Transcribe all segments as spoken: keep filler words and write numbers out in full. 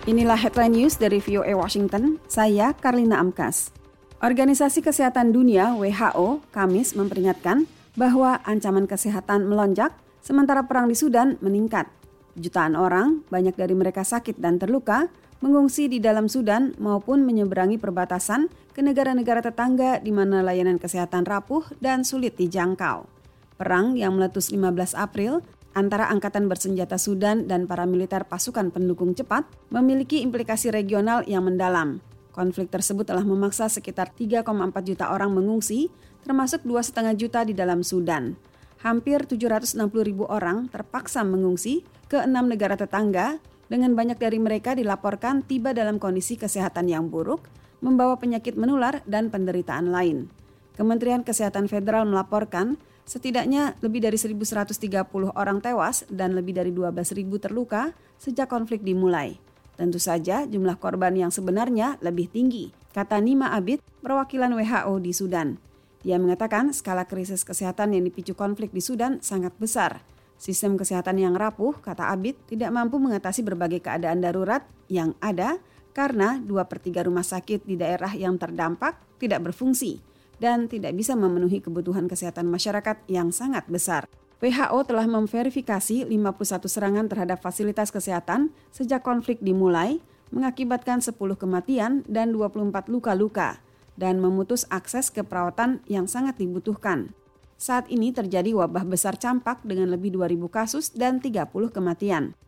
Inilah headline news dari V O A Washington, saya Karlina Amkas. Organisasi Kesehatan Dunia W H O Kamis memperingatkan bahwa ancaman kesehatan melonjak sementara perang di Sudan meningkat. Jutaan orang, banyak dari mereka sakit dan terluka, mengungsi di dalam Sudan maupun menyeberangi perbatasan ke negara-negara tetangga di mana layanan kesehatan rapuh dan sulit dijangkau. Perang yang meletus lima belas April antara Angkatan Bersenjata Sudan dan para militer pasukan pendukung cepat memiliki implikasi regional yang mendalam. Konflik tersebut telah memaksa sekitar tiga koma empat juta orang mengungsi, termasuk dua koma lima juta di dalam Sudan. Hampir tujuh ratus enam puluh ribu orang terpaksa mengungsi ke enam negara tetangga, dengan banyak dari mereka dilaporkan tiba dalam kondisi kesehatan yang buruk, membawa penyakit menular dan penderitaan lain. Kementerian Kesehatan Federal melaporkan setidaknya lebih dari seribu seratus tiga puluh orang tewas dan lebih dari dua belas ribu terluka sejak konflik dimulai. Tentu saja jumlah korban yang sebenarnya lebih tinggi, kata Nima Abid, perwakilan W H O di Sudan. Dia mengatakan skala krisis kesehatan yang dipicu konflik di Sudan sangat besar. Sistem kesehatan yang rapuh, kata Abid, tidak mampu mengatasi berbagai keadaan darurat yang ada karena dua per tiga rumah sakit di daerah yang terdampak tidak berfungsi dan tidak bisa memenuhi kebutuhan kesehatan masyarakat yang sangat besar. W H O telah memverifikasi lima puluh satu serangan terhadap fasilitas kesehatan sejak konflik dimulai, mengakibatkan sepuluh kematian dan dua puluh empat luka-luka, dan memutus akses ke perawatan yang sangat dibutuhkan. Saat ini terjadi wabah besar campak dengan lebih dua ribu kasus dan tiga puluh kematian.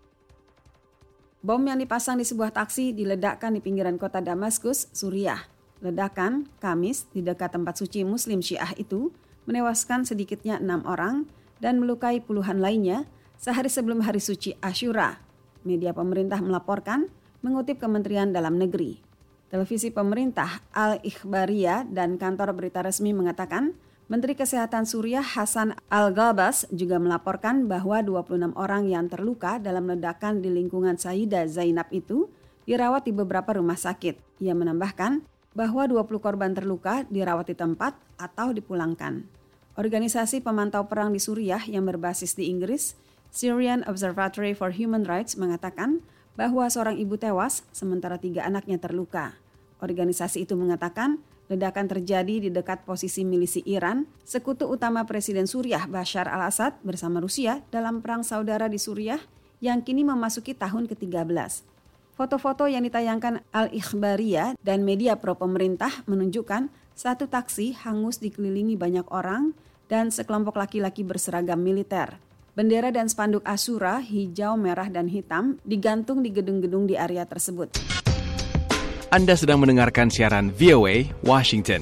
Bom yang dipasang di sebuah taksi diledakkan di pinggiran kota Damaskus, Suriah. Ledakan, Kamis, di dekat tempat suci Muslim Syiah itu, menewaskan sedikitnya enam orang dan melukai puluhan lainnya sehari sebelum hari suci Asyura. Media pemerintah melaporkan, mengutip Kementerian Dalam Negeri. Televisi pemerintah Al-Ikhbariyah dan kantor berita resmi mengatakan, Menteri Kesehatan Suriah Hasan Al-Ghalbas juga melaporkan bahwa dua puluh enam orang yang terluka dalam ledakan di lingkungan Sayyidah Zainab itu dirawat di beberapa rumah sakit. Ia menambahkan bahwa dua puluh korban terluka dirawat di tempat atau dipulangkan. Organisasi pemantau perang di Suriah yang berbasis di Inggris, Syrian Observatory for Human Rights, mengatakan bahwa seorang ibu tewas sementara tiga anaknya terluka. Organisasi itu mengatakan ledakan terjadi di dekat posisi milisi Iran, sekutu utama Presiden Suriah Bashar al-Assad bersama Rusia dalam perang saudara di Suriah yang kini memasuki tahun ke tiga belas. Foto-foto yang ditayangkan Al-Ikhbariyah dan media pro-pemerintah menunjukkan satu taksi hangus dikelilingi banyak orang dan sekelompok laki-laki berseragam militer. Bendera dan spanduk Asyura hijau, merah, dan hitam digantung di gedung-gedung di area tersebut. Anda sedang mendengarkan siaran V O A Washington.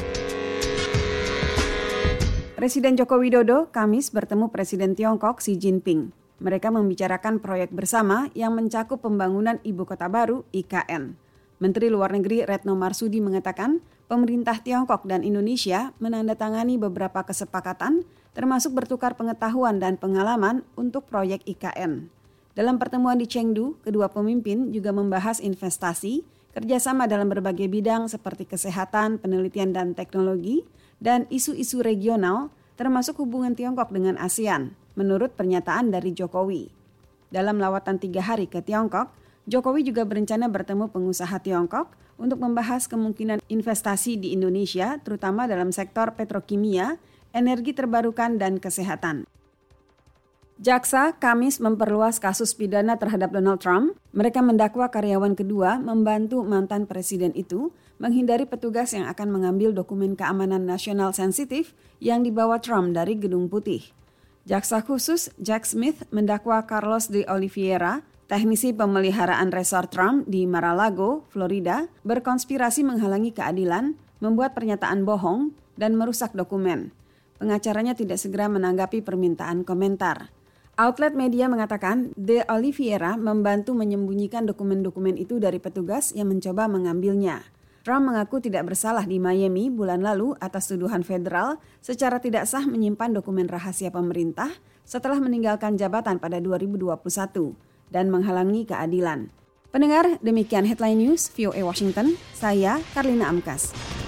Presiden Joko Widodo Kamis bertemu Presiden Tiongkok Xi Jinping. Mereka membicarakan proyek bersama yang mencakup pembangunan ibu kota baru I K N. Menteri Luar Negeri Retno Marsudi mengatakan pemerintah Tiongkok dan Indonesia menandatangani beberapa kesepakatan termasuk bertukar pengetahuan dan pengalaman untuk proyek I K N. Dalam pertemuan di Chengdu, kedua pemimpin juga membahas investasi, kerjasama dalam berbagai bidang seperti kesehatan, penelitian dan teknologi, dan isu-isu regional termasuk hubungan Tiongkok dengan ASEAN. Menurut pernyataan dari Jokowi. Dalam lawatan tiga hari ke Tiongkok, Jokowi juga berencana bertemu pengusaha Tiongkok untuk membahas kemungkinan investasi di Indonesia, terutama dalam sektor petrokimia, energi terbarukan, dan kesehatan. Jaksa Kamis memperluas kasus pidana terhadap Donald Trump. Mereka mendakwa karyawan kedua membantu mantan presiden itu menghindari petugas yang akan mengambil dokumen keamanan nasional sensitif yang dibawa Trump dari Gedung Putih. Jaksa khusus Jack Smith mendakwa Carlos de Oliveira, teknisi pemeliharaan resort Trump di Mar-a-Lago, Florida, berkonspirasi menghalangi keadilan, membuat pernyataan bohong, dan merusak dokumen. Pengacaranya tidak segera menanggapi permintaan komentar. Outlet media mengatakan de Oliveira membantu menyembunyikan dokumen-dokumen itu dari petugas yang mencoba mengambilnya. Trump mengaku tidak bersalah di Miami bulan lalu atas tuduhan federal secara tidak sah menyimpan dokumen rahasia pemerintah setelah meninggalkan jabatan pada dua ribu dua puluh satu dan menghalangi keadilan. Pendengar, demikian Headline News V O A Washington, saya Karlina Amkas.